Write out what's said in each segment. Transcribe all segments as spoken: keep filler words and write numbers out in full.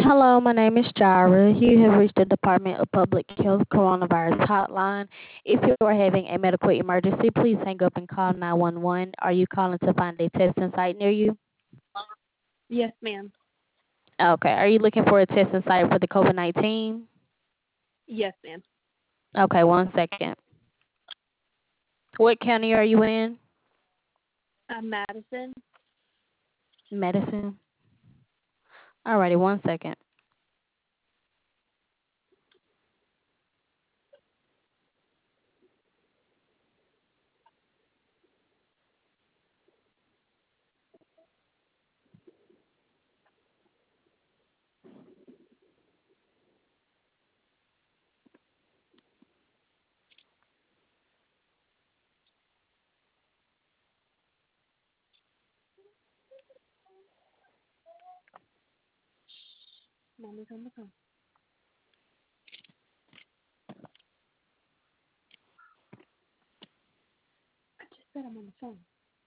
Hello, my name is Jara. You have reached the Department of Public Health Coronavirus Hotline. If you are having a medical emergency, please hang up and call nine one one. Are you calling to find a testing site near you? Yes, ma'am. Okay. Are you looking for a testing site for the COVID nineteen? Yes, ma'am. Okay, one second. What county are you in? Uh, Madison. Medicine. Alrighty, one second. Mommy's on the phone. I just said I'm on the phone.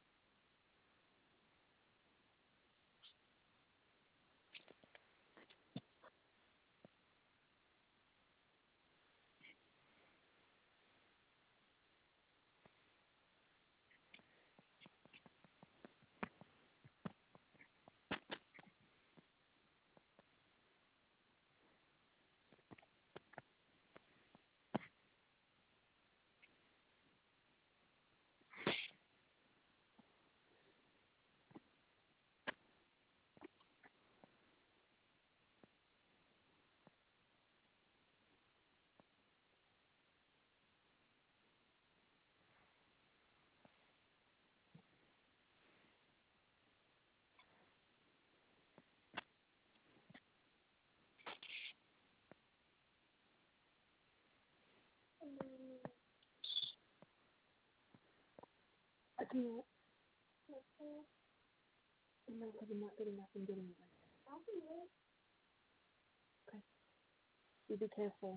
I can't. No, because I'm not good enough in getting it right now. Okay. You be careful.